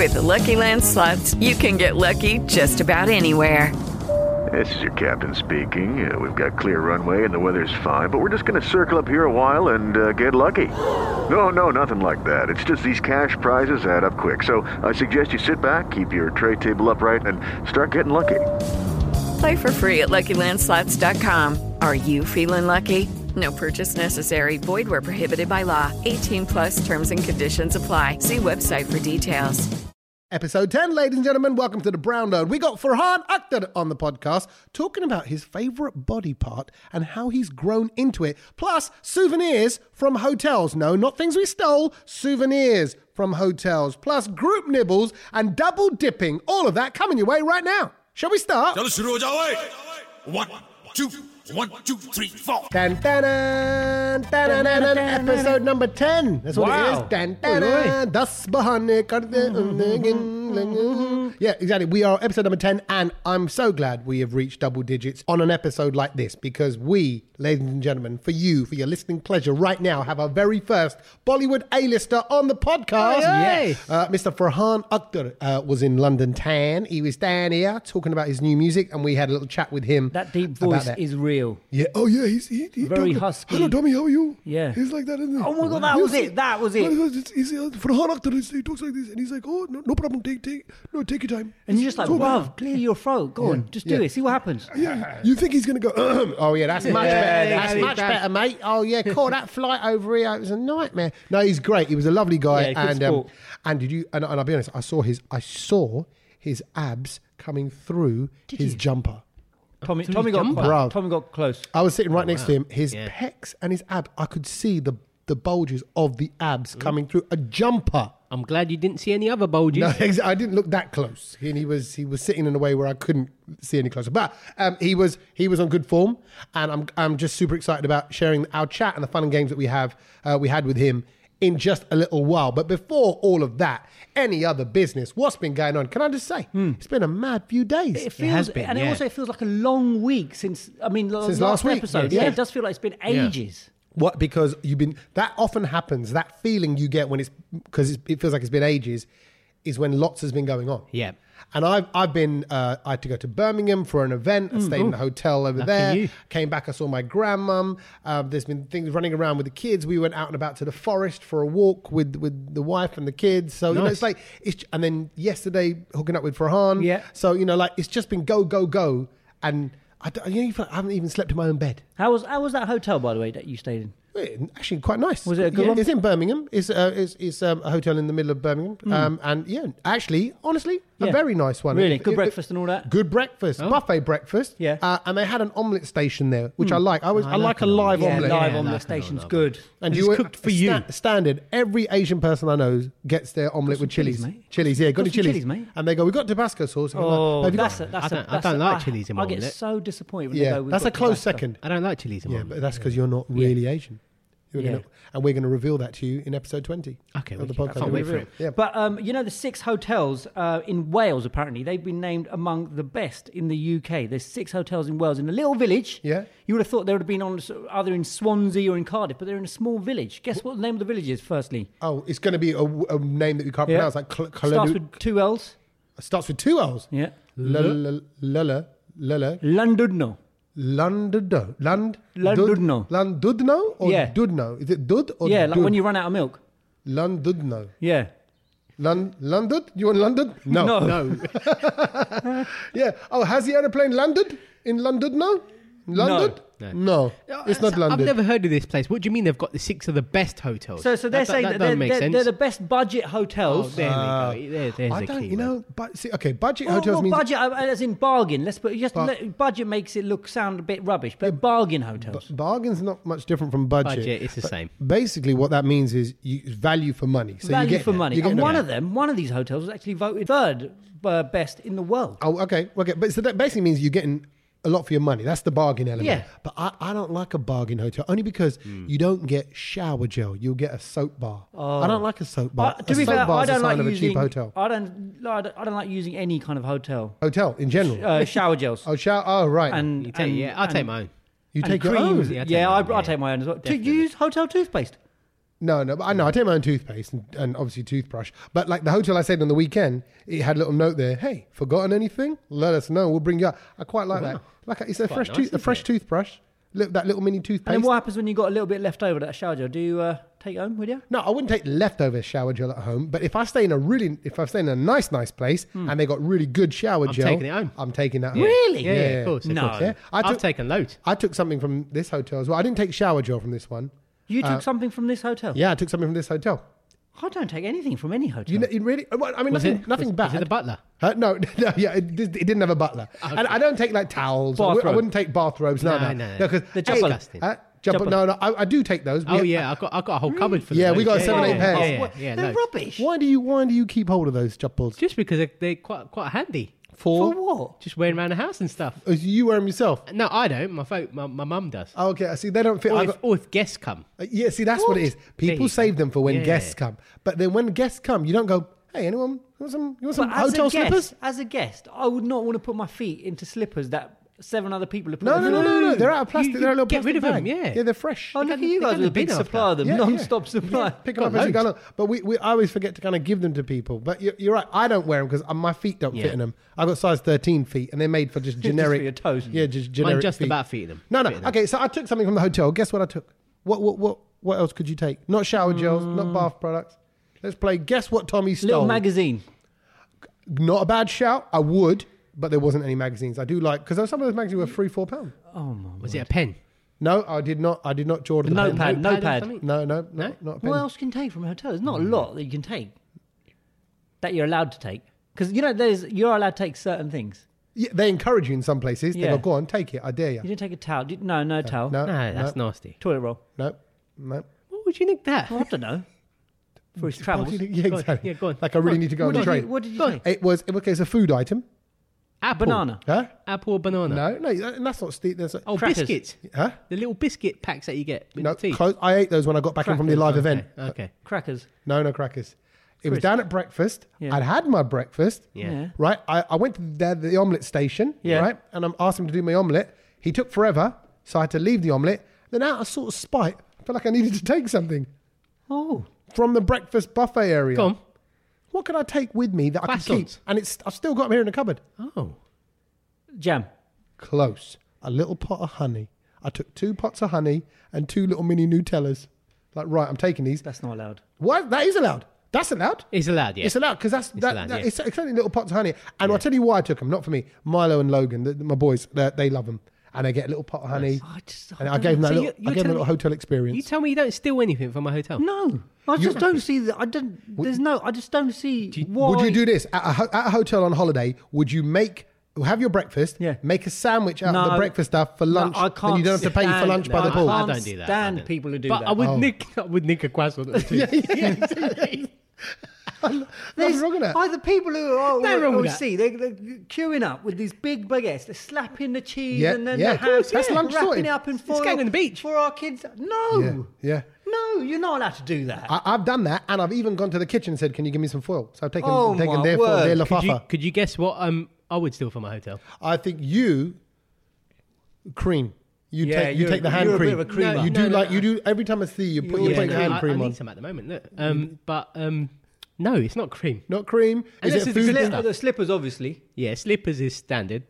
With the Lucky Land Slots, you can get lucky just about anywhere. This is your captain speaking. We've got clear runway and the weather's fine, but we're just going to circle up here a while and get lucky. No, nothing like that. It's just these cash prizes add up quick. So I suggest you sit back, keep your tray table upright, and start getting lucky. Play for free at LuckyLandSlots.com. Are you feeling lucky? No purchase necessary. Void where prohibited by law. 18 plus terms and conditions apply. See website for details. Episode 10, ladies and gentlemen, welcome to the Brown Nerd. We got Farhan Akhtar on the podcast talking about his favourite body part and how he's grown into it, plus souvenirs from hotels. No, not things we stole, souvenirs from hotels, plus group nibbles and double dipping. All of that coming your way right now. Shall we start? 1, 2, 3, 4. Dun, dun, dun, dun, dun, dun, episode number 10. That's what it is. Dun, dun, dun, das bahane karte. Yeah, exactly. We are episode number 10, and I'm so glad we have reached double digits on an episode like this because we, ladies and gentlemen, for you, for your listening pleasure right now, have our very first Bollywood A-lister on the podcast. Yes. Mr. Farhan Akhtar was in London Tan. He was down here talking about his new music, and we had a little chat with him. That deep voice is real. Yeah. Oh, yeah. He's very husky. Hello, Tommy. How are you? Yeah. He's like that, isn't he? Oh my God, that was it. That was it. He's Farhan Akhtar. He talks like this, and he's like, "Oh, no problem. Take your time." And you're just like, "Bruv, clear your throat. Go on, just do it. See what happens." Yeah. You think he's gonna go? Oh yeah, that's much better. That's much better, mate. Oh yeah, caught that flight over here. It was a nightmare. No, he's great. He was a lovely guy, and did you? And I'll be honest. I saw his abs coming through his jumper. Tommy got close. I was sitting right next to him. His pecs and his abs. I could see the bulges of the abs coming through a jumper. I'm glad you didn't see any other bulges. No, I didn't look that close. And he was sitting in a way where I couldn't see any closer. But he was on good form, and I'm just super excited about sharing our chat and the fun and games that we had with him in just a little while. But before all of that, any other business, what's been going on? Can I just say, it's been a mad few days. It has been, and it also feels like a long week since last week. Episode. Yeah, it does feel like it's been ages. What? Because that often happens. That feeling you get when it feels like it's been ages, is when lots has been going on. Yeah. And I've been I had to go to Birmingham for an event. I stayed in a hotel over there. You. Came back. I saw my grandmum. There's been things running around with the kids. We went out and about to the forest for a walk with the wife and the kids. So nice. And then yesterday hooking up with Farhan. Yeah. So it's just been go, and I haven't even slept in my own bed. How was that hotel, by the way, that you stayed in? Actually, quite nice. Was it a good one? It's in Birmingham. It's a hotel in the middle of Birmingham. And actually, honestly, a very nice one. Really? Good breakfast and all that? Good breakfast. Buffet breakfast. Yeah. And they had an omelette station there, which I like. I like a live omelette. Live omelette station's good. And it's cooked for you. Standard. Every Asian person I know gets their omelette with chilies. Chilies, yeah. Got any chilies? Mate. And they go, we got Tabasco sauce. Oh, I don't like chilies in my I get omelette. so disappointed when they go, that's a close second. I don't like chilies in my Yeah, omelette. but that's because you're not really Asian. And we're going to reveal that to you in episode 20. Okay, of the I podcast. can't wait for it. Yeah. But the 6 hotels in Wales, apparently, they've been named among the best in the UK. There's 6 hotels in Wales in a little village. Yeah. You would have thought they would have been on either in Swansea or in Cardiff, but they're in a small village. Guess what the name of the village is, firstly? Oh, it's going to be a name that we can't pronounce. Like starts with 2 L's. Starts with 2 L's? Yeah. Lundudno. Lundudno or Dudno? Is it Dud or like Dud? when you run out of milk. Lundudno. Yeah. Londud? You want London? No. Yeah. Oh, has the aeroplane landed in Londudno? London? No. It's not London. I've never heard of this place. What do you mean they've got the 6 of the best hotels? So they're saying that they're the best budget hotels. Oh, there we go. There's I a don't, key word. budget hotels means... budget as in bargain. Budget makes it sound a bit rubbish, but bargain hotels. Bargain's not much different from budget. Budget, it's the same. Basically, what that means is value for money. So value you get, for money. You get And one of these hotels was actually voted third best in the world. Oh, okay. But so that basically means you're getting a lot for your money. That's the bargain element. Yeah. But I don't like a bargain hotel only because you don't get shower gel. You'll get a soap bar. I don't like a soap bar. To be fair, I don't like using a cheap hotel. I don't like using any kind of hotel. Hotel in general. Shower gels. Oh, right. I'll take my own. You take your creams. own. I'll take my own as well. To use hotel toothpaste. No, but I take my own toothpaste and obviously toothbrush. But like the hotel I stayed on the weekend, it had a little note there. Hey, forgotten anything? Let us know. We'll bring you up. I quite like that. Like it's a fresh toothbrush. That little mini toothpaste. And then what happens when you got a little bit left over that shower gel? Do you take it home with you? No, I wouldn't take leftover shower gel at home. But if I stay in a nice place and they got really good shower gel, taking it home. I'm taking that home. Really? Yeah, of course. No. Of course. Yeah. I've taken loads. I took something from this hotel as well. I didn't take shower gel from this one. You took something from this hotel? Yeah, I took something from this hotel. I don't take anything from any hotel. You really? Well, I mean, nothing bad. Was it the butler? No, yeah, it didn't have a butler. Okay. And I don't take like towels. I wouldn't take bathrobes. No. Because the disgusting. No, I do take those. Oh yeah, I've got a whole cupboard for them. Yeah, we got 7-8 pairs. Yeah, they're rubbish. Why do you keep hold of those chappals? Just because they're quite handy. For what? Just wearing around the house and stuff. You wear them yourself? No, I don't. My mum does. Oh, okay, I see. They don't fit. Or if guests come. Yeah, see, that's what it is. People save them for when guests come. But then when guests come, you don't go, hey, anyone, you want some hotel slippers? As a guest, I would not want to put my feet into slippers that 7 other people have put No. They're out of plastic. They're a little get rid of plastic them, bag. yeah. Yeah, they're fresh. Oh, look at you guys with a big supply of them, non-stop supply. Pick them up as you go along. But I always forget to kind of give them to people. But you're right. I don't wear them because my feet don't fit in them. I've got size 13 feet, and they're made for just generic. for your toes. Yeah, just generic. Mine just feet. about feet them. No. Okay, so I took something from the hotel. Guess what I took? What else could you take? Not shower gels, not bath products. Let's play Guess What Tommy Stole. Little magazine. Not a bad shout. I would, but there wasn't any magazines. I do like because some of those magazines were £3-4. Oh my! Was it a pen? No, I did not. I did not draw the pen. Notepad. No, not a pen. What else can you take from a hotel? There's not a lot that you can take that you're allowed to take because you're allowed to take certain things. Yeah, they encourage you in some places. They Yeah. go, go on, take it. I dare you. You didn't take a towel. No towel. No, No, that's nasty. Toilet roll. No. What would you nick that? I don't know. For his travels. Yeah, exactly. Yeah, go on. Like I really need to go on the train. What did you take? It was a food item. Apple. Banana. Huh? Apple or banana? No, and that's not steep. There's Crackers. Biscuits. huh? The little biscuit packs that you get with No, the tea. close. I ate those when I got back in from the live event. Okay. Crackers. No crackers. It was down at breakfast. Yeah. I'd had my breakfast. Yeah. Right. I went to the omelette station. Yeah. Right. And I asked him to do my omelette. He took forever, so I had to leave the omelette. Then out of sort of spite, I felt like I needed to take something Oh. from the breakfast buffet area. Go on. What could I take with me that I could keep? Croissants. And I've still got them here in the cupboard. Oh. Jam. Close. A little pot of honey. I took 2 pots of honey and 2 little mini Nutellas. Like, right, I'm taking these. That's not allowed. What? That is allowed. That's allowed. It's allowed, yeah. It's allowed because allowed, yeah. it's only little pots of honey. And I'll tell you why I took them. Not for me. Milo and Logan, my boys, they love them. And they get a little pot of honey. And I gave them that little hotel experience. You tell me you don't steal anything from a hotel? No. I just don't see that. I just don't see why. Would you do this at a hotel on holiday? Would you have your breakfast, make a sandwich out of the breakfast stuff for lunch, I can't then you don't have to pay for lunch by the pool? I don't do that. Stand people who do But that. I would nick a croissant or two. yeah, exactly. Nothing wrong with that. The people who wrong with we that. see, they're queuing up with these big baguettes. They're slapping the cheese Yeah, and then yeah. the ham, Of course, that's lunch wrapping sorted. it up in It's foil going on the beach. for our kids. No, Yeah. no, you're not allowed to do that. I've done that, and I've even gone to the kitchen and said, "Can you give me some foil?" So I've taken Oh, their my their word. lafafa. Could you guess what I would steal from a hotel? I think you cream. You Yeah, take the hand you're a cream. bit of a creamer. You No, do you do every time I see you put You're hand cream I on. need some at the moment. Look. But no, it's not cream. Not cream. Is Unless it it's food? slip- The slippers, obviously. Yeah, slippers is standard.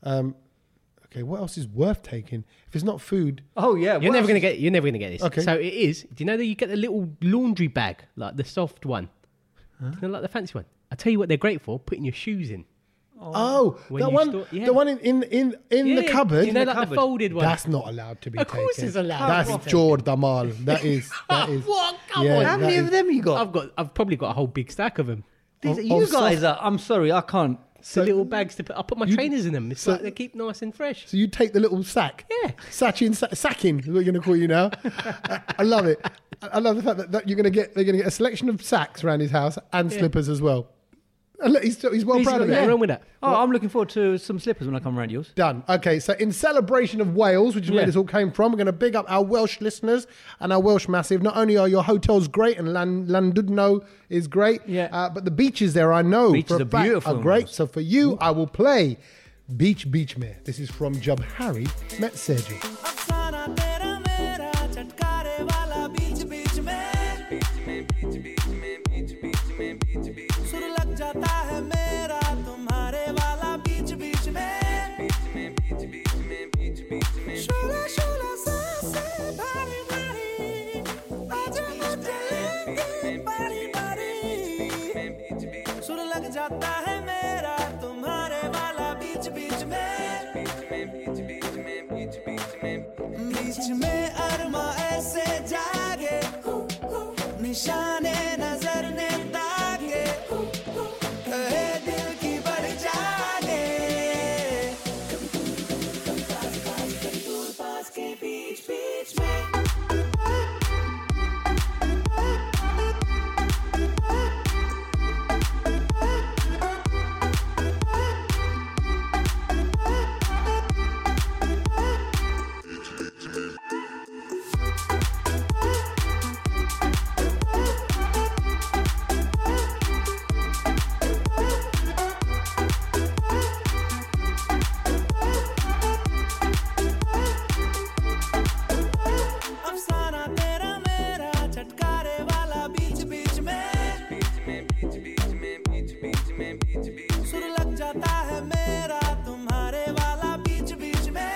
Okay, what else is worth taking? If it's not food, Oh yeah, You're never gonna get this. Okay. So it is. Do you know that you get the little laundry bag, like the soft one? Do you know, like the fancy one? I tell you what, they're great for putting your shoes in. the one in the cupboard. You know, like cupboard. the folded one. That's not allowed to be Of taken. course it's allowed. That's Jord Damal. That is. What? Come Yeah, on. How many that of them you got? I've probably got a whole big stack of them. You guys are. I'm sorry, I can't. The little bags to put. I put my trainers in them. It's so- like they keep nice and fresh. So you take the little sack. Yeah. Sacking is what we're going to call you now. I love it. I love the fact that they're going to get a selection of sacks around his house and slippers as well. And look, he's well proud of it. Nothing wrong with that. Oh, I'm looking forward to some slippers when I come around yours. Done. Okay, so in celebration of Wales, which is where this all came from, we're going to big up our Welsh listeners and our Welsh massive. Not only are your hotels great and Llandudno is great, but the beaches there, I know, Beaches for a are fact, beautiful. are great. So for you, I will play Beach Me. This is from Jab Harry Met Sergi. है मेरा तुम्हारे वाला बीच बीच में शोला शोला सांसें भारी भारी आजा मुझे लेके बारी बारी सुर लग जाता है मेरा तुम्हारे वाला बीच बीच में बीच में अरमा ऐसे जागे निशाने नजर ने दागे कहे दिल की बढ़ जागे दूर पास के बीच बीच में अफसाना तेरा मेरा छटकारे वाला बीच बीच में सुर लग जाता है मेरा तुम्हारे वाला बीच बीच में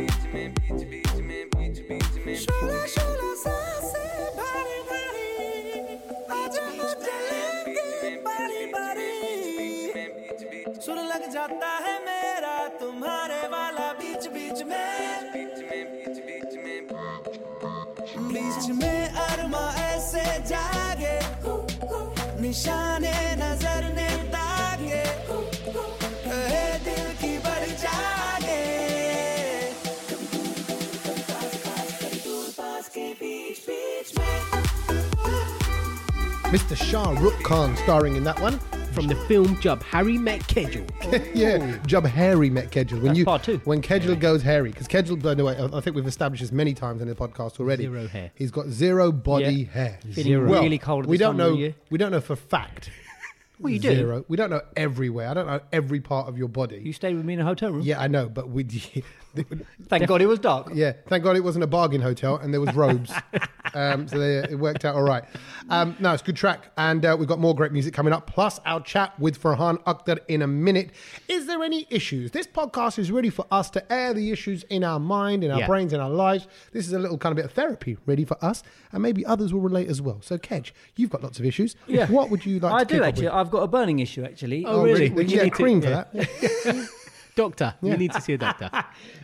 शोला शोला सांसें भारी भारी आजा मुझे लेके बारी बारी सुर लग जाता है मेरा तुम्हारे वाला बीच बीच में बीच में अरमा ऐसे जागे निशाने नजर ने दागे कहे दिल की बढ़ जागे दूर पास के बीच बीच में Mr. Shah Rukh Khan starring in that one. From the film Jab Harry Met Kejal. Yeah, Jab Harry met Kejal. That's part two. When Kejal goes hairy, because Kejal, by the way, I think we've established this many times in the podcast already. Zero hair. He's got zero body Yeah. hair. Feeling Well, really cold at we this don't time of know. the year. We don't know for fact. Well, you do. Zero. We don't know everywhere. I don't know every part of your body. You stayed with me in a hotel room. Yeah, I know, but we. Thank God it was dark. Yeah, thank God it wasn't a bargain hotel and there was robes. So it worked out all right. No, it's a good track. And we've got more great music coming up, plus our chat with Farhan Akhtar in a minute. Is there any issues? This podcast is ready for us to air the issues in our mind, in our brains, in our lives. This is a little kind of bit of therapy ready for us. And maybe others will relate as well. So, Kedge, you've got lots of issues. Yeah. What would you like I to do kick off actually. with? I've got a burning issue actually. Oh, really? Would Did you you get need to- cream for yeah. that? Doctor, you need to see a doctor.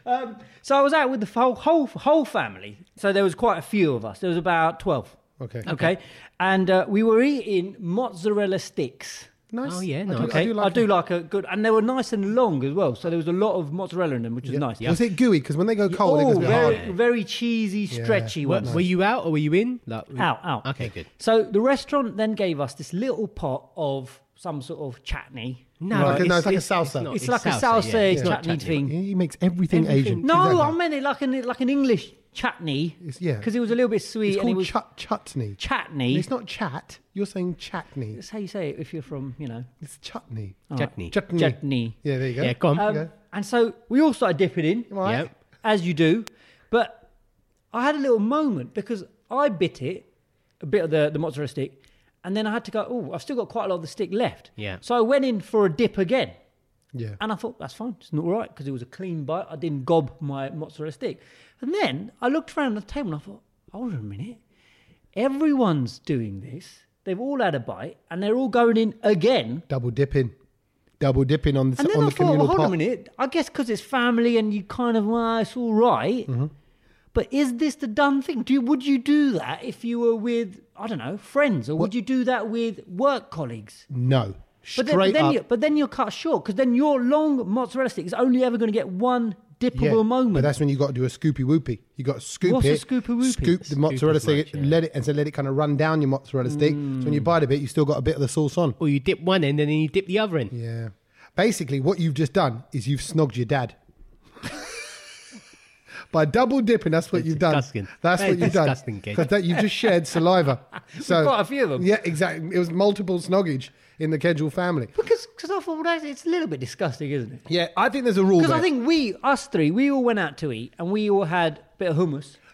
So I was out with the whole family. So there was quite a few of us. There was about 12. Okay. Okay. And we were eating mozzarella sticks. Nice. Oh, yeah, I nice. do- Okay. I do like it. a good, and they were nice and long as well. So there was a lot of mozzarella in them, which was nice. Was it gooey? Because when they go cold, it goes a bit very, hard. very cheesy, stretchy ones. Were you out or were you in? Out. Okay, good. So the restaurant then gave us this little pot of some sort of chutney. No, Right, no, it's like a salsa. not- It's like a salsa yeah. It's not chutney chutney. thing. He makes everything Asian. No, Exactly. I meant it like an English chutney. Yeah. Because it was a little bit sweet It's and it called was chutney. chutney. It's not chat. You're saying chatney. That's how you say it if you're from, It's chutney. Chutney. Chutney. Chutney. Yeah, there you go. Yeah, go on. Okay. And so we all started dipping in, Right. Yep. as you do. But I had a little moment because I bit it, a bit of the mozzarella stick, and then I had to go, oh, I've still got quite a lot of the stick left. Yeah. So I went in for a dip again. Yeah. And I thought, that's fine. It's not all right because it was a clean bite. I didn't gob my mozzarella stick. And then I looked around the table and I thought, hold on a minute. Everyone's doing this. They've all had a bite and they're all going in again. Double dipping on the And then on I the thought, communal well, hold pot. on a minute. I guess because it's family and you kind of, well, it's all right. Mm-hmm. But is this the done thing? Would you do that if you were with, I don't know, friends? Or would you do that with work colleagues? No. But Straight up. then you're cut short because then your long mozzarella stick is only ever going to get one dippable moment. But that's when you got to do a scoopy whoopie. You got to scoop What's it. a scoopy whoopie? Scoop the mozzarella as stick, much, yeah. let it kind of run down your mozzarella stick. So when you bite a bit, you still got a bit of the sauce on. Or you dip one end and then you dip the other end. Yeah. Basically, what you've just done is you've snogged your dad. By double dipping, that's what you've disgusting. done. That's That what is you've done. disgusting, Kate. Because you've just shared saliva. So quite a few of them. Yeah, exactly. It was multiple snoggage in the Kedgel family. Because I thought, well, it's a little bit disgusting, isn't it? Yeah, I think there's a rule Because there. I think us three, we all went out to eat and we all had a bit of hummus.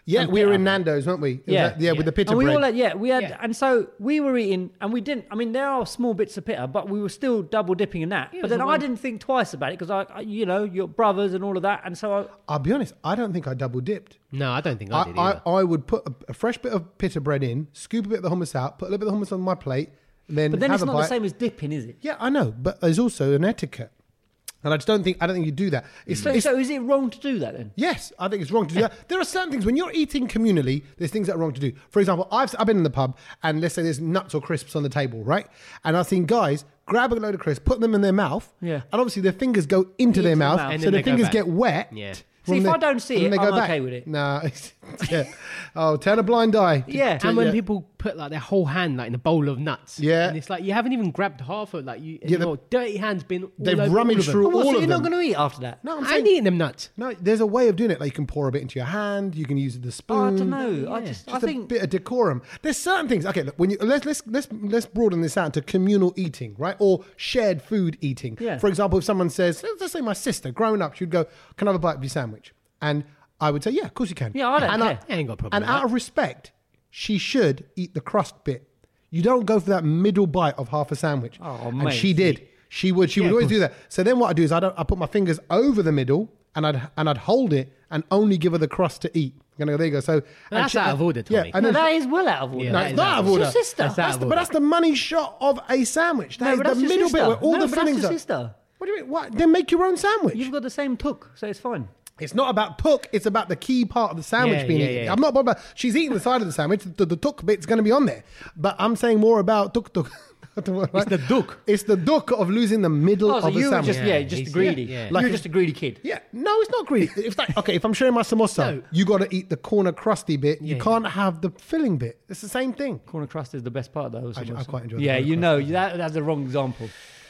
Yeah, and we were pita. in Nando's, weren't we? It was Yeah. that- with the pita and we bread. all had, we had, Yeah. and so we were eating, and we didn't. I mean, there are small bits of pita, but we were still double dipping in that. Yeah, but it was then a I one- didn't think twice about it because your brothers and all of that, and so I'll be honest, I don't think I double dipped. No, I don't think I did either. I would put a fresh bit of pita bread in, scoop a bit of the hummus out, put a little bit of hummus on my plate, and then but then have it's a not bite. the same as dipping, is it? Yeah, I know, but there's also an etiquette, and I don't think you do that. So is it wrong to do that then? Yes, I think it's wrong to do that. There are certain things when you're eating communally. There's things that are wrong to do. For example, I've been in the pub and let's say there's nuts or crisps on the table, right? And I've seen guys grab a load of crisps, put them in their mouth, Yeah. and obviously their fingers go into their mouth, And so then their they go fingers back. get wet. Yeah. See, if I don't see and it, they go I'm back. okay with it. Nah, yeah. Oh, turn a blind eye. Yeah. And when yeah. people put like their whole hand like in a bowl of nuts, Yeah. and it's like you haven't even grabbed half of like you. Yeah, Your dirty hands been. All they've over all rummaged of them. through Well, all so of you're them. not going to eat after that? No, I'm I saying ain't eating them nuts. no. There's a way of doing it. Like you can pour a bit into your hand. You can use the spoon. Oh, I don't know. I Just I think a bit of decorum. There's certain things. Okay, look, when you let's broaden this out to communal eating, right, or shared food eating. Yeah. For example, if someone says, let's say my sister, growing up, she'd go, "Can I have a bite of your sandwich?" And I would say, "Yeah, of course you can." Yeah, I don't and care. I ain't got a problem And with out that. of respect, she should eat the crust bit. You don't go for that middle bite of half a sandwich. Oh, and mate. she did. She would always do that. So then what I do is I put my fingers over the middle and I'd hold it and only give her the crust to eat. I'm gonna go, there you go. So and that's out of order, Tommy. and no, then that is well out of order. Yeah, no, that it's is not out of order. It's your sister. That's out of But order. that's the money shot of a sandwich. That No, is but the that's your middle bit sister. where all No, the but that's fillings your are. sister. What do you mean? What? Then make your own sandwich. You've got the same took, so it's fine. It's not about took. It's about the key part of the sandwich Yeah, being yeah, eaten. yeah. I'm not bothered about. She's eating the side of the sandwich. The took bit's going to be on there. But I'm saying more about tuk. It's the duk. It's the duk of losing the middle Oh, so of the you were sandwich. just just He's- greedy. yeah. Like You're a- just a greedy kid. Yeah, no, it's not greedy. It's like, okay, if I'm sharing my samosa, No. you got to eat the corner crusty bit. You Yeah. can't have the filling bit. It's the same thing. Corner crust is the best part, though. I quite enjoy the Yeah, corner you crust. know that's the wrong example.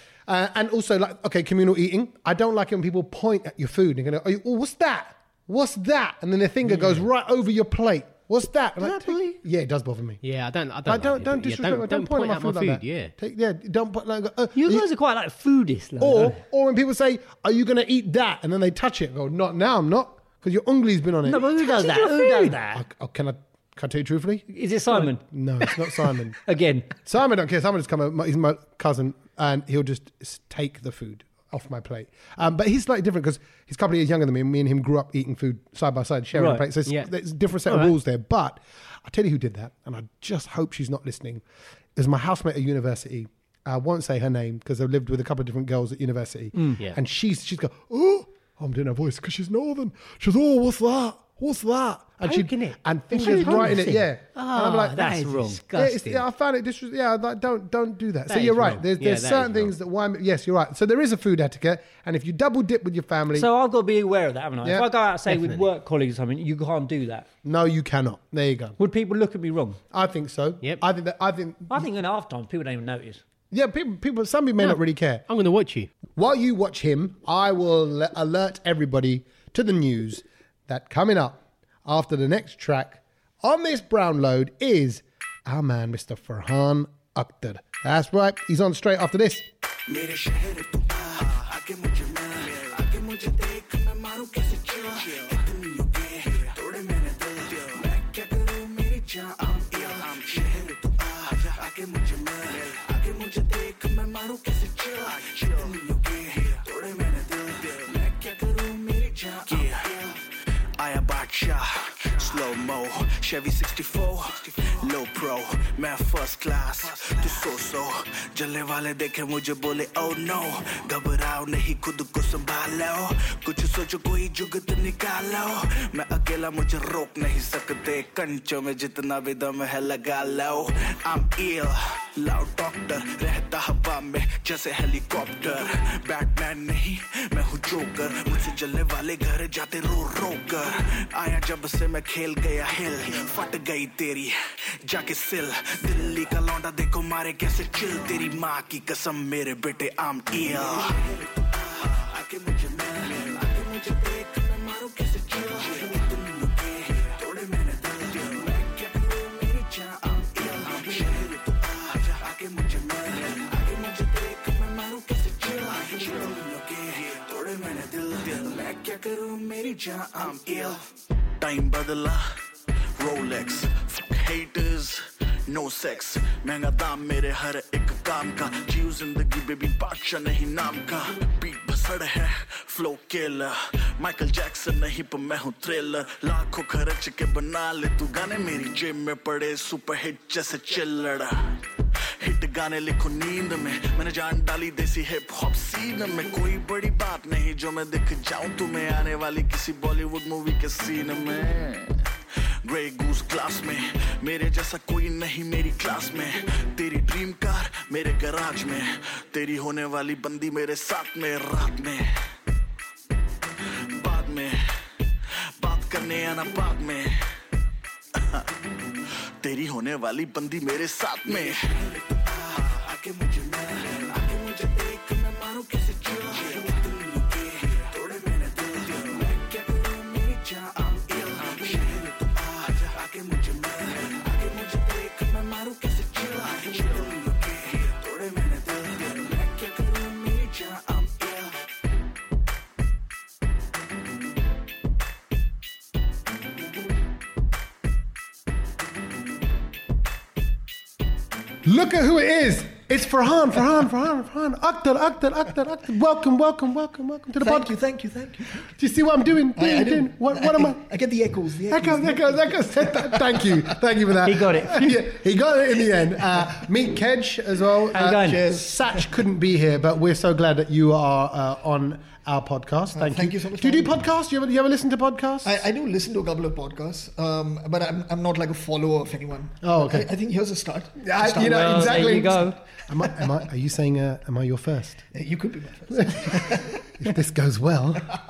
And also, like, okay, communal eating. I don't like it when people point at your food and go, oh, what's that? What's that? And then their finger goes right over your plate. What's that? Does that bother you? Yeah, it does bother me. Yeah, I don't. Like, like don't it. disrespect. Yeah, Don't point at my food like that. Yeah. Don't put like. You guys are quite like foodies, though. or when people say, "Are you going to eat that?" and then they touch it, I go, "Not now, I'm not," because your ungli's been on it. No, but who does that? Your Who does food. that? Can I tell you truthfully? Is it Simon? No, it's not Simon. Again. Simon don't care. Simon just come over. He's my cousin, and he'll just take the food off my plate. But he's slightly different because he's a couple of years younger than me. Me and him grew up eating food side by side, sharing a Right. plate. So Yeah. there's a different set All of right. rules there. But I'll tell you who did that, and I just hope she's not listening. It was my housemate at university. I won't say her name because I've lived with a couple of different girls at university. Yeah. And she's go, oh, I'm doing her voice because she's northern. She's, oh, what's that? What's that? And Poking it. and fingers right in it, yeah. and I'm like, that's is wrong. disgusting. yeah, I found it like, don't do that. So That you're is right. wrong. There's Yeah, that certain is wrong. things that yes, you're right. So there is a food etiquette, and if you double dip with your family, So I've got to be aware of that, haven't I? Yeah, If I go out, say, with definitely. work colleagues or something, you can't do that. no, you cannot. There you go. Would people look at me wrong? I think so. Yep. I think I think in half times people don't even notice. yeah. Some people may not really care. I'm going to watch you. While you watch him, I will alert everybody to the news that coming up after the next track on this brown load is our man, Mr. Farhan Akhtar. That's right. He's on straight after this. मेरे शहर तू आ आके मुझे मिल आके मुझे देख मैं मारूं कैसे चिल इतनी लुके तोड़े मैंने दिल मैं क्या करूं मेरी जान I'm ill शहर तू आ आके मुझे मिल आके मुझे देख मैं मारूं कैसे चिल इतनी लुके तोड़े मैंने दिल मैं क्या करूं मेरी जान I'm ill आया Badshah slow mo Chevy 64 low pro मैं first class तू so जलने वाले देखे मुझे बोले oh no घबराओ नहीं खुद को संभालो कुछ सोचो कोई जुगत निकालो मैं अकेला मुझे रोक नहीं सकते कंचों में जितना भी दम है लगा लो I'm ill loud doctor रहता हवा में जैसे हेलीकॉप्टर बैटमैन नहीं मैं हूँ जोकर मुझसे जलने वाले घर जाते रो रो कर आया जब से मैं खेल गया हिल फट गई तेरी जाके सिल दिल्ली का लौंडा देखो मारे कैसे चिल तेरी माँ की कसम मेरे बेटे I'm ill आके मुझे मिल आके मुझे देख मैं मारूं कैसे चिल तुम लुके तोड़े मैंने दिल मैं क्या करूं मेरी जान I'm ill शहर तू आके मुझे मिल आके मुझे देख मैं मारूं कैसे चिल तुम लुके तोड़े मैंने दिल मैं क्या करूं मेरी जान I'm ill टाइम बदला Rolex. Fuck haters, no sex. महंगा दाम मेरे हर एक काम का. जीव जिंदगी बेबी बादशाह नहीं नाम का. बीट बसड़ है, flow killer. माइकल जैक्सन नहीं पर मैं हूँ थ्रिलर. लाखों खर्च के बना ले तू गाने मेरी जेब में पड़े सुपर हिट जैसे चिल्लड़. हिट गाने लिखो नींद में. मैंने जान डाली देसी हिप हॉप सीन में. कोई बड़ी बात नहीं जो मैं दिख जाऊं तुम्हें आने वाली किसी बॉलीवुड मूवी के सीन में. ग्रे गूस क्लास में मेरे जैसा कोई नहीं मेरी क्लास में. तेरी ड्रीम कार मेरे गराज में. तेरी होने वाली बंदी मेरे साथ में रात में. बाद में बात करने आना बाद में. तेरी होने वाली बंदी मेरे साथ में. आके मुझे देख मैं मारूं कैसे चिल. तोड़े मैंने दिल मैं क्या करूं मेरी जान I'm ill. आके मुझे देख मैं मारूं कैसे चिल. तोड़े मैंने दिल मैं क्या करूं मेरी जान I'm ill. Look at who it is. It's Farhan. Akhtar. Welcome to the podcast. Thank you. Do you see what I'm doing? I do. What am I? I get the echoes. Echoes. Thank you for that. He got it. Yeah, he got it in the end. Meet Kedge as well. How you going? Cheers. Satch couldn't be here, but we're so glad that you are on our podcast. Thank you so much Do you do for having me. podcasts? You ever listen to podcasts? I do listen to a couple of podcasts, but I'm not like a follower of anyone. Oh, okay. I think here's a start. You know, Well, exactly. there you go. Are you saying, am I your first? You could be my first. If this goes well,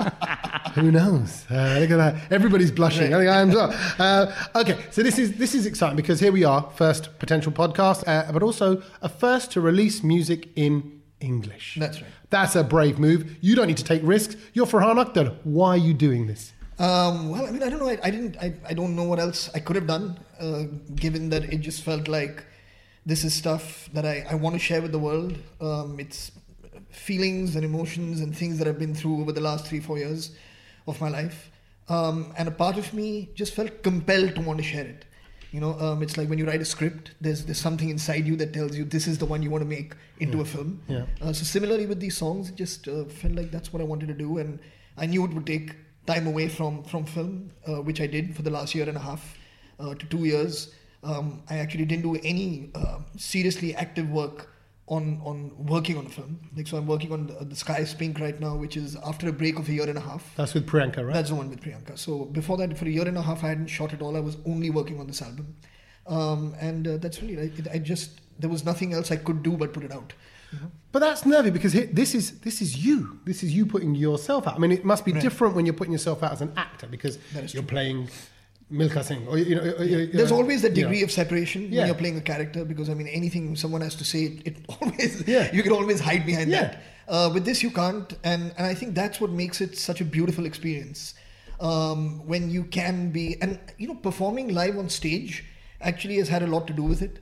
who knows? Look at that. Everybody's blushing. I think I am as well. Okay, so this is exciting because here we are, first potential podcast, but also a first to release music in English. That's right. That's a brave move. You don't need to take risks. You're Farhan Akhtar. Why are you doing this? Well, I mean, I don't know. I don't know what else I could have done, given that it just felt like this is stuff that I want to share with the world. It's feelings and emotions and things that I've been through over the last 3-4 years of my life. And a part of me just felt compelled to want to share it. You know, it's like when you write a script, there's something inside you that tells you this is the one you want to make into a film. Yeah. So similarly with these songs, it just felt like that's what I wanted to do. And I knew it would take time away from film, which I did for the last 1.5 to 2 years. I actually didn't do any seriously active work on working on a film. Like, so I'm working on the Sky is Pink right now, which is after a break of 1.5 years. That's with Priyanka, right? That's the one with Priyanka. So before that, for 1.5 years, I hadn't shot at all. I was only working on this album. And that's really, there was nothing else I could do but put it out. You know? But that's nervy because this is you. This is you putting yourself out. I mean, it must be different when you're putting yourself out as an actor because you're playing Milka Singh. Or, There's always that degree of separation Yeah. when you're playing a character because, I mean, anything someone has to say, it always Yeah. you can always hide behind Yeah. that. With this, you can't. And I think that's what makes it such a beautiful experience. When you can be... And, you know, performing live on stage actually has had a lot to do with it.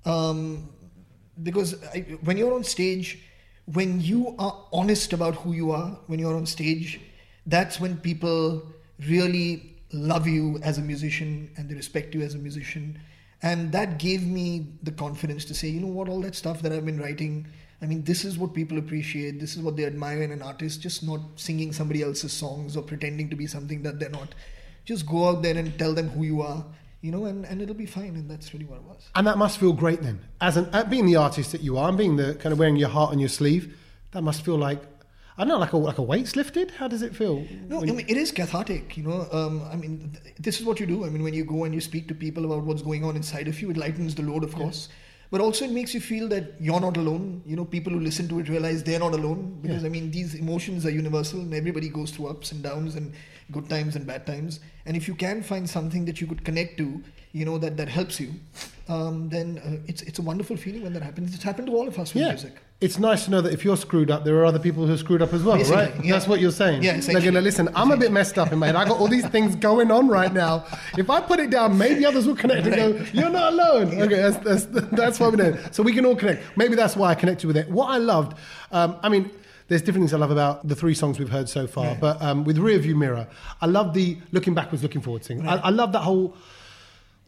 Because when you're on stage, when you are honest about who you are, when you're on stage, that's when people really love you as a musician and they respect you as a musician. And that gave me the confidence to say, you know what, all that stuff that I've been writing, I mean, this is what people appreciate. This is what they admire in an artist, just not singing somebody else's songs or pretending to be something that they're not. Just go out there and tell them who you are, you know, and it'll be fine. And that's really what it was. And that must feel great then. As being the artist that you are and being the kind of wearing your heart on your sleeve, that must feel like, I don't know, like a weight's lifted? How does it feel? No, I mean, it is cathartic, you know. I mean, this is what you do. I mean, when you go and you speak to people about what's going on inside of you, it lightens the load, of course. But also it makes you feel that you're not alone. You know, people who listen to it realize they're not alone. Because, I mean, these emotions are universal and everybody goes through ups and downs and good times and bad times. And if you can find something that you could connect to, you know, that helps you, then it's a wonderful feeling when that happens. It's happened to all of us with music. It's nice to know that if you're screwed up, there are other people who are screwed up as well, Basically, right? yeah. That's what you're saying. Yeah, They're going to listen. I'm a bit messed up in my head. I got all these things going on right now. If I put it down, maybe others will connect and go, you're not alone. Okay, that's what we're doing. So we can all connect. Maybe that's why I connected with it. What I loved, I mean, there's different things I love about the 3 songs we've heard so far, but with Rearview Mirror, I love the looking backwards, looking forward thing. I love that whole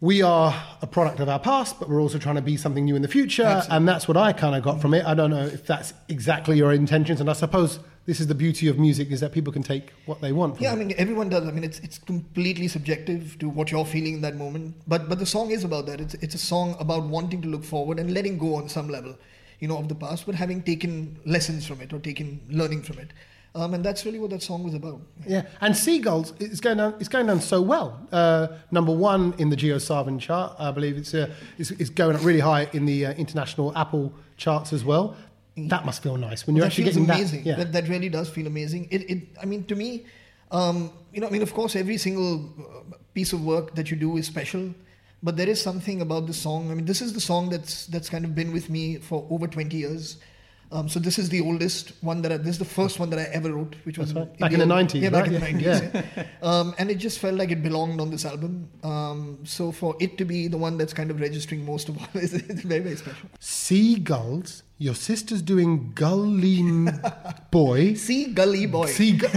we are a product of our past, but we're also trying to be something new in the future. Absolutely. And that's what I kind of got from it. I don't know if that's exactly your intentions. And I suppose this is the beauty of music, is that people can take what they want from Yeah, it. I mean, everyone does. I mean, it's completely subjective to what you're feeling in that moment. But the song is about that. It's a song about wanting to look forward and letting go on some level, of the past, but having taken lessons from it or learning from it. And that's really what that song was about. Yeah, and Seagulls is going down so well. Number 1 in the JioSaavn chart, I believe it's going up really high in the international Apple charts as well. That must feel nice when you're actually getting amazing. that. Yeah. That really does feel amazing. I mean, to me, of course, every single piece of work that you do is special. But there is something about the song. I mean, this is the song that's kind of been with me for over 20 years. So this is the oldest one this is the first one that I ever wrote, which was right. Back in the 90s, Yeah, back right? in the 90s. Yeah. And it just felt like it belonged on this album. So for it to be the one that's kind of registering most of all is very, very special. Seagulls, your sister's doing Gully Boy. See Gully Boy.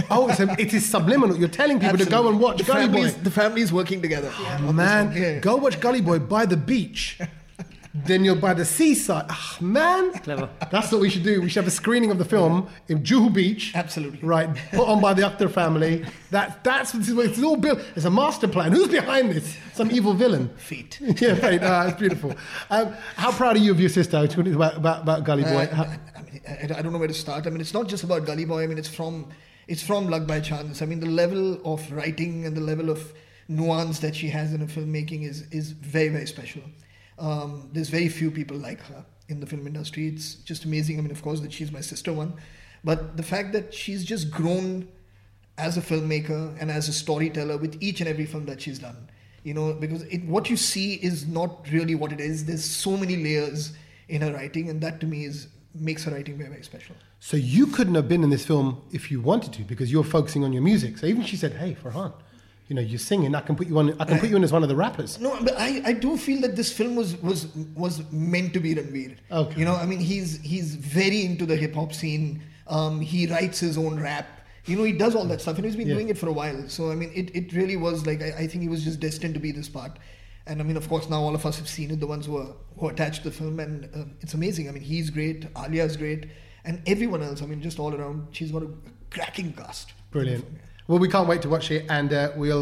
It is subliminal. You're telling people to go and watch Gully Boy. The family's working together. Oh, man, go watch Gully Boy by the beach. Then you're by the seaside. Ah, man. Clever. That's what we should do. We should have a screening of the film in Juhu Beach. Absolutely. Right. Put on by the Akhtar family. That's it's all built. It's a master plan. Who's behind this? Some evil villain. Fate. Yeah, fate. It's beautiful. How proud are you of your sister? About Gully Boy? I don't know where to start. I mean, it's not just about Gully Boy. I mean, it's from Luck by Chance. I mean, the level of writing and the level of nuance that she has in her filmmaking is very, very special. There's very few people like her in the film industry. It's just amazing. I mean, of course, that she's my sister one, but the fact that she's just grown as a filmmaker and as a storyteller with each and every film that she's done, because what you see is not really what it is. There's so many layers in her writing, and that to me makes her writing very, very special. So you couldn't have been in this film if you wanted to, because you're focusing on your music. So even she said, "Hey, Farhan, you're singing. I can put you on. I can put you in as one of the rappers." No, but I do feel that this film was meant to be Ranveer. Okay. I mean, he's very into the hip hop scene. He writes his own rap. He does all that stuff, and he's been doing it for a while. So I mean, it really was like I think he was just destined to be this part. And I mean, of course, now all of us have seen it. The ones who are attached to the film, and it's amazing. I mean, he's great. Alia's great, and everyone else. I mean, just all around, she's got a cracking cast. Brilliant. Well, we can't wait to watch it, and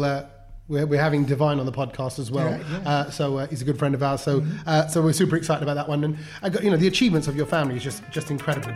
we're having Divine on the podcast as well. Yeah. So he's a good friend of ours. So so we're super excited about that one. And I got the achievements of your family is just incredible.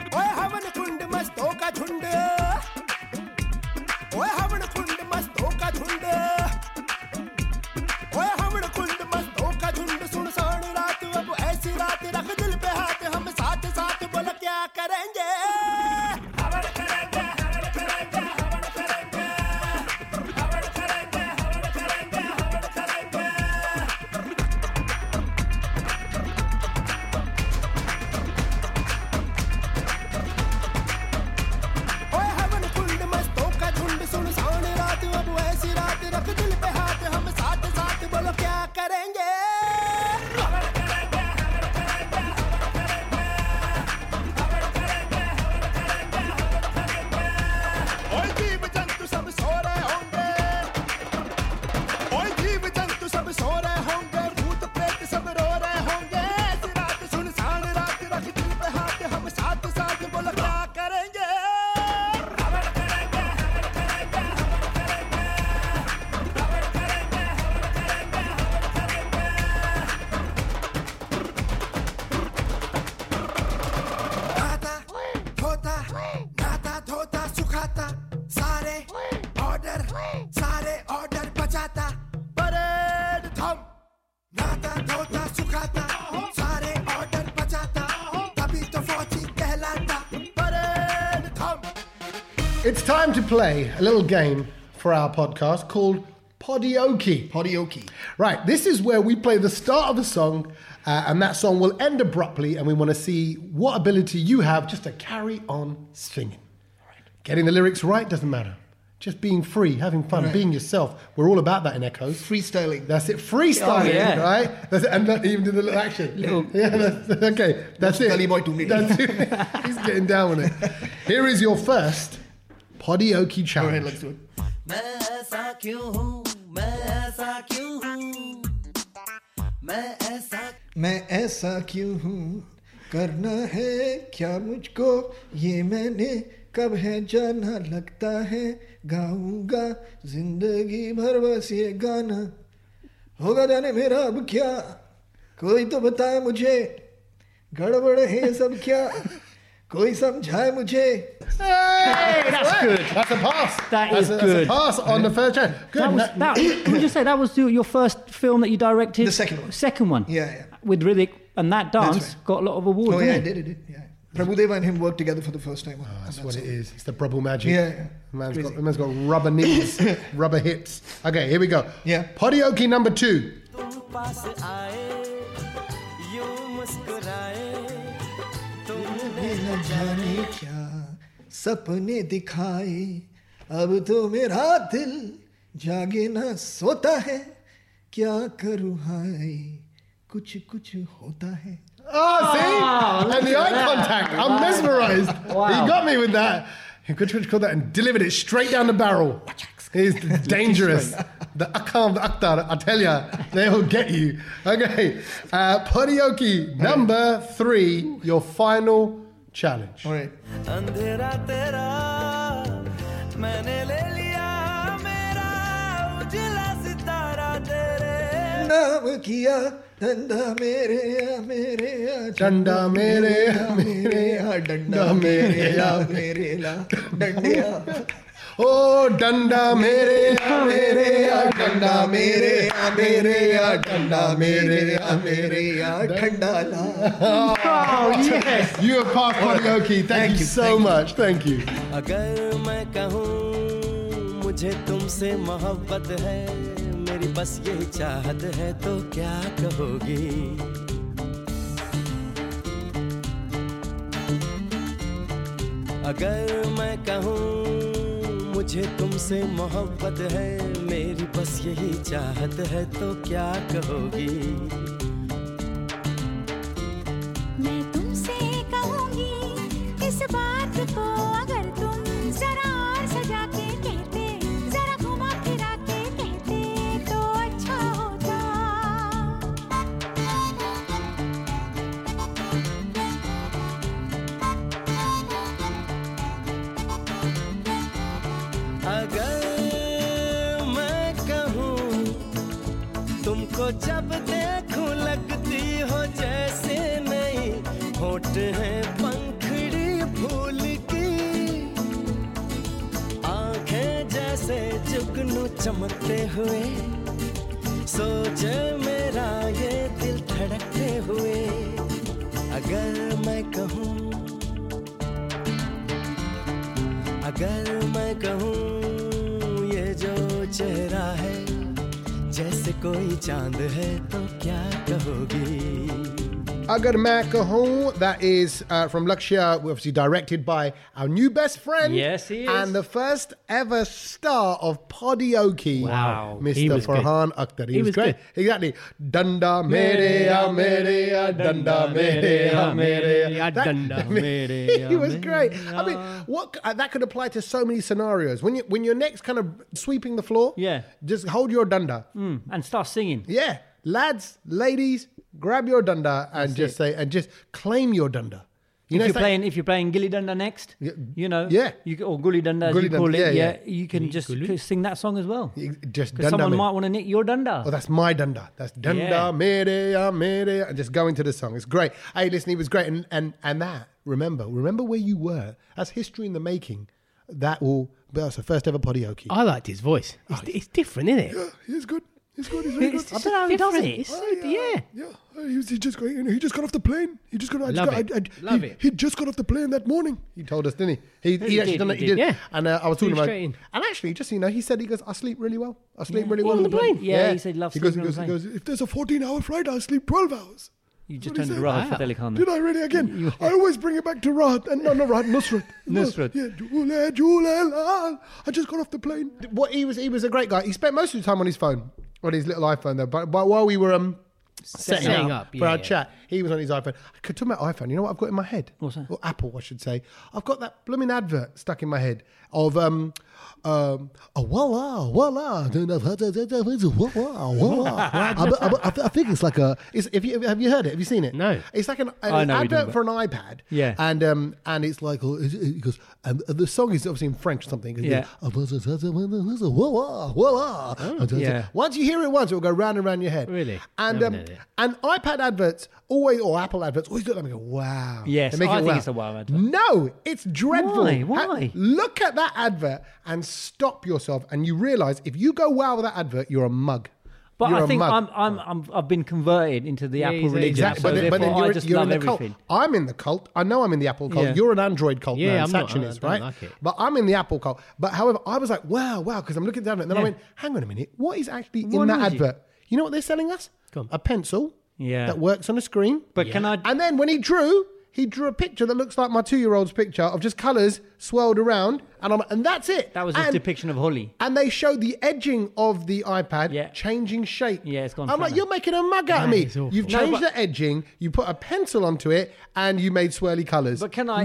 It's time to play a little game for our podcast called Podioki. Podioki. Right, this is where we play the start of a song, and that song will end abruptly, and we want to see what ability you have just to carry on singing. Right. Getting the lyrics right doesn't matter. Just being free, having fun, being yourself. We're all about that in Echoes. Freestyling. That's it. Freestyling, right? That's it. And not even do the little action. Okay, that's it. Gully Boy 2 minutes. That's it. He's getting down with it. Here is your first Podioki challenge. All right, let's do it. मैं ऐसा क्यों हूँ मैं ऐसा क्यों हूँ मैं ऐसा क्यों हूँ करना है क्या मुझको ये मैंने कब है जाना लगता है गाऊंगा जिंदगी भर बस ये गाना होगा जाने मेरा अब क्या कोई तो बताए मुझे गड़बड़ है सब क्या कोई समझाए मुझे Hey, that's good. That's a pass. That is That's good. a pass on the first chance. Good. Can we just say that was your first film that you directed? The second one. Second one. Yeah. With Riddick, and that dance right. got a lot of awards. Oh yeah, didn't it did. Yeah. Prabhudeva and him worked together for the first time. That's what it is. It's the Brubble magic. Yeah. Man's got rubber knees, rubber hips. Okay, here we go. Yeah. Podioki number 2. न जाने क्या सपने दिखाए अब तो मेरा दिल जागे ना सोता है क्या करूँ हाय कुछ कुछ होता है Oh, see? And the eye contact. I'm mesmerized. Wow. He got me with that. He could call that and delivered it straight down the barrel. He's dangerous. The Akam, the Akhtar, I tell ya, they'll get you. Okay. Podioki number 3, your final challenge. All right. अंधेरा तेरा मैंने ले लिया मेरा उजला सितारा तेरे नाम किया डंडा मेरे या मेरे या डंडा मेरे या मेरे या डंडा मेरे या मेरे ला डंडे या Oh, danda mere ya mere ya danda mere ya mere ya danda mere ya mere ya ठंडा ला Oh, yes. You have passed Podioki. Thank you so much. Thank you. अगर मैं कहूँ मुझे तुमसे मोहब्बत है मेरी बस यही चाहत है तो क्या कहोगी अगर मैं कहूँ मुझे तुमसे मोहब्बत है मेरी बस यही चाहत है तो क्या कहोगी मैं तुमसे कहूँगी इस बात को अगर तुम जरा और सजा के कहते जरा घुमा फिरा के कहते तो अच्छा होता अगर मैं कहूँ तुमको जब देखूं लगती हो जैसे नई होठ है पंखड़ी फूल की आंखें जैसे जुगनू चमकते हुए सोचे मेरा ये दिल धड़कते हुए अगर मैं कहूँ ये जो चेहरा है जैसे कोई चांद है तो क्या कहोगी Agar Main Kahun, that is from Lakshya, obviously directed by our new best friend. Yes, he is. And the first ever star of Podioki. Wow. He Mr. was Farhan Akhtar. He He was was great. Exactly. Danda mere ya mere ya, danda mere ya mere ya. Danda mere ya He was mere great. ya. I mean, what that could apply to so many scenarios. When you're next kind of sweeping the floor, Yeah. just hold your danda. And start singing. Yeah, lads, ladies, grab your dunda and just say and just claim your dunda. You know, If it's like- you're playing Gilly Danda next, you know, Yeah. or Gully Danda as Gully you call Danda, it, yeah. you can just sing that song as well. just Because dunda someone me. might want to nick your Danda. Oh, that's my dunda. That's dunda Yeah. mere ya mere ya, and just go into the song. It's great. Hey, listen, he was great, and that remember where you were. That's history in the making. That's the first ever Podioki. I liked his voice. It's different, isn't it? He's good. He's good. He's very good. I don't know how he does it. It's so, yeah. Yeah, he just got off the plane. He just got. Love it. He just got off the plane that morning. He told us, didn't he? He actually did, done it. he He did. did. Yeah. And I was talking Flew about. straight in. And actually, just so you know, he said he goes, I sleep really well. I sleep really well on the plane. Yeah, he said he loves He goes, sleeping on the he goes, if there's a 14-hour flight, I'll sleep 12 hours. You just That's turned what it he right said. for Delikan. Did I really again? I always bring it back to Rahat and not Rahat, Nusrat. Nusrat. Yeah, Jule Lal. I just got off the plane. What he was a great guy. He spent most of the time on his phone, on his little iPhone there. But while we were setting up for our chat, he was on his iPhone. Talking about iPhone, you know what I've got in my head? What's that? Or Apple, I should say. I've got that blooming advert stuck in my head of voila. I think it's like a. Have you heard it? Have you seen it? No. It's like an I know advert for an iPad. Yeah. And it's like it goes. The song is obviously in French or something. Yeah. Yeah. Once you hear it once, it will go round and round your head. Really? And Never known it. and iPad adverts always, or Apple adverts always look like me. Go, wow. Yes, They make I it think it's a wow advert. No, it's dreadful. Why? Look at that advert and stop yourself, and you realise if you go wow with that advert, you're a mug. But You're I a think mug. I've been converted into the Apple religion. Exactly, So but then therefore I you're, just you're in love the cult. everything. I'm in the cult. I know I'm in the Apple cult. Yeah. You're an Android cult. Yeah, man. I'm not. Sachin I is, don't right? like it. But I'm in the Apple cult. But however, I was like, wow, because I'm looking down at it. And then I Yeah. went, hang on a minute. What is actually What in that is it? advert? You know what they're selling us? Go on. A pencil Yeah. that works on a screen. But can I? And then when he drew a picture that looks like my 2-year-old's picture of just colours swirled around, and that's it. That was his depiction of Holly. And they showed the edging of the iPad Yeah. changing shape. Yeah, it's gone I'm like, flatter. you're making a mug out of me. it's awful. You've No, changed but- the edging, you put a pencil onto it, and you made swirly colours. But can I?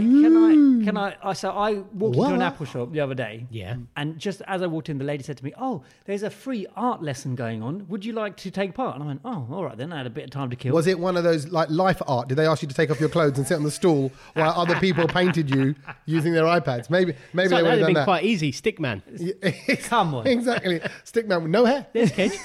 So I walked into an Apple shop the other day. Yeah. And just as I walked in, the lady said to me, "Oh, there's a free art lesson going on. Would you like to take part?" And I went, "Oh, all right then." I had a bit of time to kill. Was it one of those like life art? Did they ask you to take off your clothes and sit on the stool while other people painted you using their iPads? Maybe So they would that'd have have done been that. quite easy. Stickman. Come on. Exactly. Stickman with no hair. There's Kedge.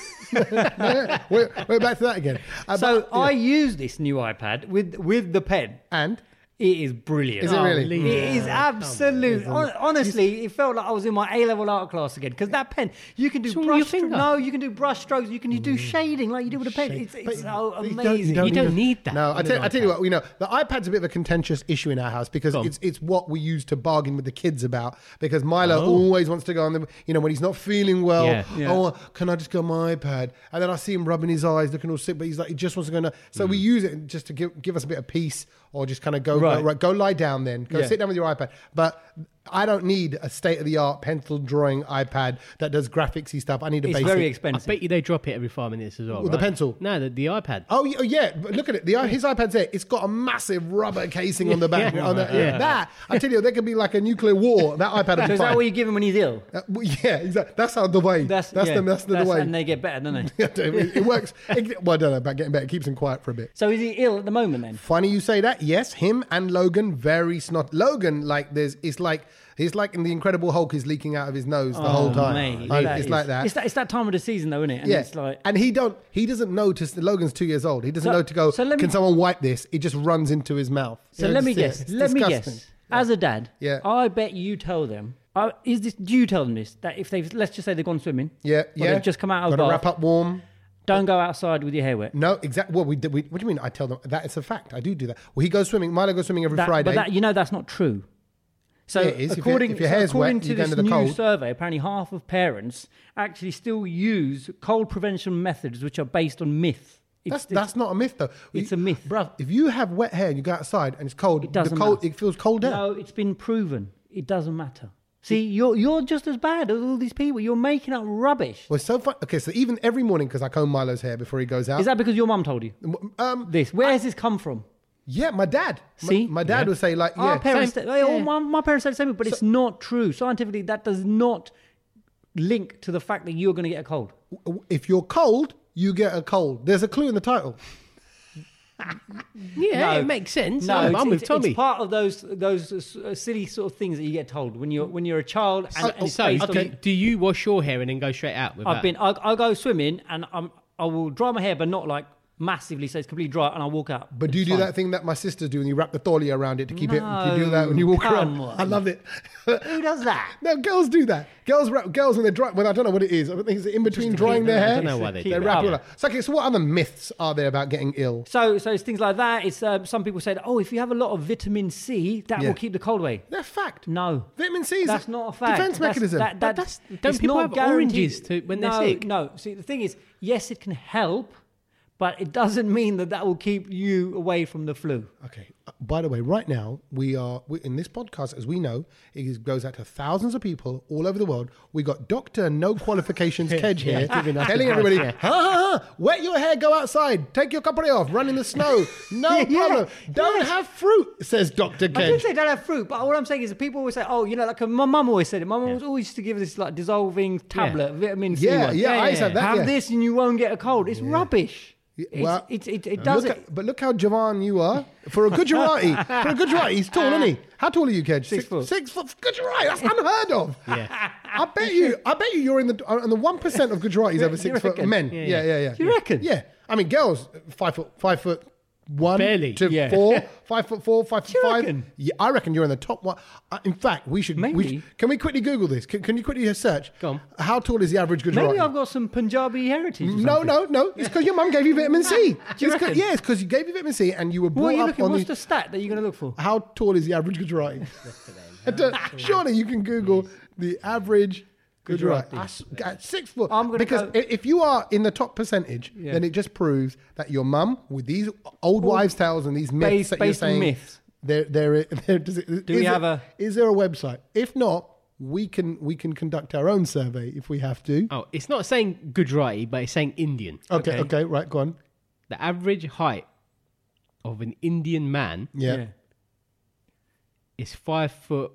We're back to that again. So But, yeah. I use this new iPad with the pen. And It is brilliant. Is it really? It is absolute. Honestly, it felt like I was in my A-level art class again. Because that pen, you can do What's wrong with your finger? No, you can do brush strokes. You can do shading like you do with a pen. It's so amazing. You don't need that. No, on I an tell you iPad. what, the iPad's a bit of a contentious issue in our house because it's what we use to bargain with the kids about. Because Milo always wants to go on when he's not feeling well. Yeah. Oh, can I just go on my iPad? And then I see him rubbing his eyes, looking all sick, but he's like, he just wants to go. So we use it just to give us a bit of peace, or just kind of go lie down. Then go sit down with your iPad. But I don't need a state-of-the-art pencil drawing iPad that does graphicsy stuff. I need a It's basic. very I expensive. bet you they drop it every 5 minutes as well. With the right? pencil? No, the iPad. Oh yeah, but look at it. His iPad's there. It's got a massive rubber casing on the back. Yeah. That I tell you, there could be like a nuclear war. That iPad would So be is that fine. what you give him when he's ill? Yeah, exactly. That's how the way. That's the way. And they get better, don't they? It works. Well, I don't know about getting better. It keeps him quiet for a bit. So is he ill at the moment then? Funny you say that. Yes, him and Logan very snot. Logan, it's like in the Incredible Hulk, is leaking out of his nose the whole time. Mate, It's like that. It's that time of the season, though, isn't it? And Yeah, it's like, and he doesn't know to. Logan's 2 years old. He doesn't So- know to go. so let me- Can someone wipe this? It just runs into his mouth. so You let know, me just- guess. it's Let me disgusting. guess. As a dad, Yeah. I bet you tell them. Do you tell them this? That if they've, let's just say they've gone swimming. Yeah, or yeah. they've just come out of Got to bath. wrap up warm. Don't go outside with your hair wet. No, exactly. Well, what do you mean? I tell them that it's a fact. I do that. Well, he goes swimming. Milo goes swimming every Friday. But that's not true. So Yeah, it is. according, If your hair's according wet, to you go this into the new cold. survey, apparently half of parents actually still use cold prevention methods which are based on myth. That's not a myth, though. It's a myth. Bruv, if you have wet hair and you go outside and it's cold, It doesn't matter. matter. It feels cold there. No, it's been proven. It doesn't matter. See, you're just as bad as all these people. You're making up rubbish. Well, it's so fun. Okay, so even every morning, because I comb Milo's hair before he goes out. Is that because your mum told you this? Where has this come from? Yeah, my dad. See? My dad would say, like, Our yeah. parents, same. my parents said the same, but it's not true. Scientifically, that does not link to the fact that you're going to get a cold. If you're cold, you get a cold. There's a clue in the title. Yeah, No. it makes sense. No, I'm with Tommy. It's part of those silly sort of things that you get told when you're a child. And it's based Okay, on, do you wash your hair and then go straight out with that? I'll go swimming and I will dry my hair, but not like massively, so it's completely dry, and I'll walk out. But do you It's do fine. that thing that my sisters do and you wrap the thalia around it to keep it? No, You do that when you walk come around. on. I love it. Who does that? No, girls do that. Girls when they're dry. Well, I don't know what it is. I think it's in between drying their hair. I don't know why they do They that. wrap it up. So, okay, so what other myths are there about getting ill? So it's things like that. It's some people said, oh, if you have a lot of vitamin C, that Yeah. will keep the cold away. They're fact. No. Vitamin C is That's not a fact. defense mechanism. Don't it's people not have guaranteed. oranges when they're No, sick? No. See, the thing is, yes, it can help, but it doesn't mean that will keep you away from the flu. Okay. by the way, right now, we in this podcast, as we know, it goes out to thousands of people all over the world. We got Dr. No Qualifications Kedge here telling everybody, wet your hair, go outside, take your cuppa off, run in the snow. No problem. Don't have fruit, says Dr. Kedge. I didn't say don't have fruit, but what I'm saying is that people always say, oh, you know, like my mum always said it. My mum was always used to give this like dissolving tablet, vitamin C. I said that. Have this and you won't get a cold. It's rubbish. Well, it does it. But look how Javan you are. For a Gujarati, he's tall, isn't he? How tall are you, Kedge? 6 foot. 6 foot. Gujarati, that's unheard of. Yeah. I bet you you're in the 1% of Gujaratis over 6 foot men. Yeah. Do you reckon? Yeah. I mean, girls 5 foot 1 Barely. to 4, 5 foot 4, 5 foot 5. reckon? Yeah, I reckon you're in the top one. In fact, we should. Maybe. Can we quickly Google this? Can you quickly search? Go on. How tall is the average Gujarati? Maybe I've got some Punjabi heritage. Or No. It's because your mum gave you vitamin C. Do you reckon? Yeah, it's because you gave you vitamin C and you were brought What are you up looking? on What's the. the stat that you're going to look for? How tall is the average Gujarati? Surely you can Google the average Gujarati. At 6 foot. I'm gonna because go- if you are in the top percentage, then it just proves that your mum, with these old wives' tales and these myths that you're based on saying, myths. Is there a website? If not, we can conduct our own survey if we have to. Oh, it's not saying Gujarati, but it's saying Indian. Okay, right, go on. The average height of an Indian man Yeah. is 5 foot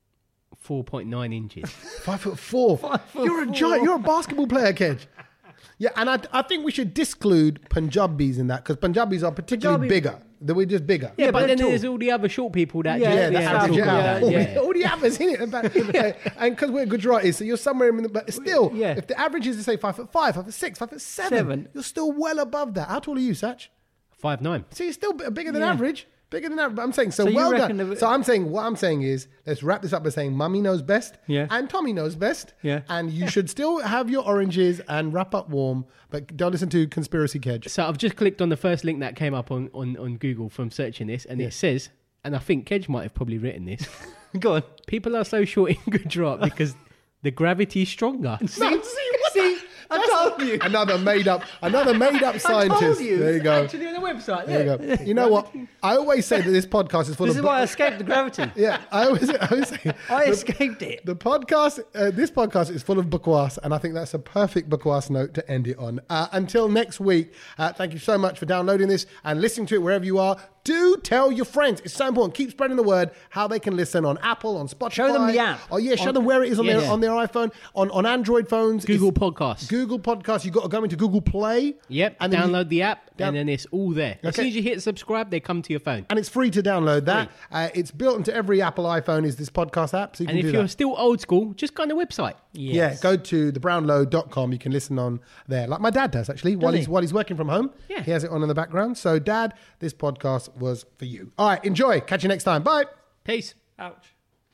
4.9 inches. 5 foot 4. You're a giant. You're a basketball player, Kedge. Yeah, and I think we should disclude Punjabis in that because Punjabis are particularly bigger. We're just bigger. Yeah, but then they're there's all the other short people that Yeah, just average talk it about out. that. All the others in it. And because we're Gujaratis, so you're somewhere in the. But still, if the average is, say, 5 foot 5, 5 foot 6, 5 foot 7, you're still well above that. How tall are you, Sach? 5'9". So you're still bigger than average. Bigger than average. But I'm saying, so you well reckon done. the- So what I'm saying is, let's wrap this up by saying Mummy knows best. Yeah. And Tommy knows best. Yeah. And you should still have your oranges and wrap up warm, but don't listen to Conspiracy Kedge. So I've just clicked on the first link that came up on Google from searching this, and it says, and I think Kedge might have probably written this, Go on. people are so short in Gujarat because the gravity is stronger. See, I told you. Another made up scientist. you. There you go. Actually on the website, There you go. You know what? I always say that this podcast is full This of. is why I escaped the gravity. Yeah, I always say. I escaped it. The podcast, this podcast is full of bakwas, and I think that's a perfect bakwas note to end it on. Until next week, thank you so much for downloading this and listening to it wherever you are. Do tell your friends. It's so important. Keep spreading the word how they can listen on Apple, on Spotify. Show them the app. Oh yeah, show them where it is on their iPhone, on Android phones. Google It's Podcasts. Google Podcasts. You've got to go into Google Play. Yep, And then download the app, Down- and then it's all there. As Okay. soon as you hit subscribe, they come to your phone. And it's free to download that. It's built into every Apple iPhone is this podcast app, so you And can if do you're that. still old school, just go on the website. Yeah, go to thebrownlow.com. You can listen on there, like my dad does actually, while he's working from home. Yeah. He has it on in the background. So, Dad, this podcast was for you. All right, enjoy. Catch you next time. Bye. Peace. Ouch.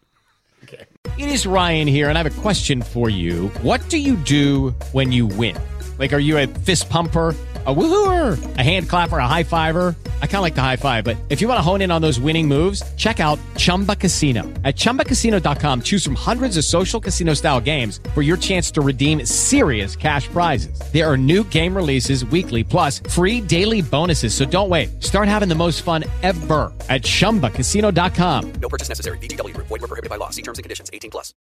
It is Ryan here, and I have a question for you. What do you do when you win? Like, are you a fist pumper? A woohooer, a hand clapper, a high fiver. I kind of like the high five, but if you want to hone in on those winning moves, check out Chumba Casino. At ChumbaCasino.com, choose from hundreds of social casino style games for your chance to redeem serious cash prizes. There are new game releases weekly, plus free daily bonuses. So don't wait. Start having the most fun ever at ChumbaCasino.com. No purchase necessary. VGW Group. Void where prohibited by law. See terms and conditions. 18+.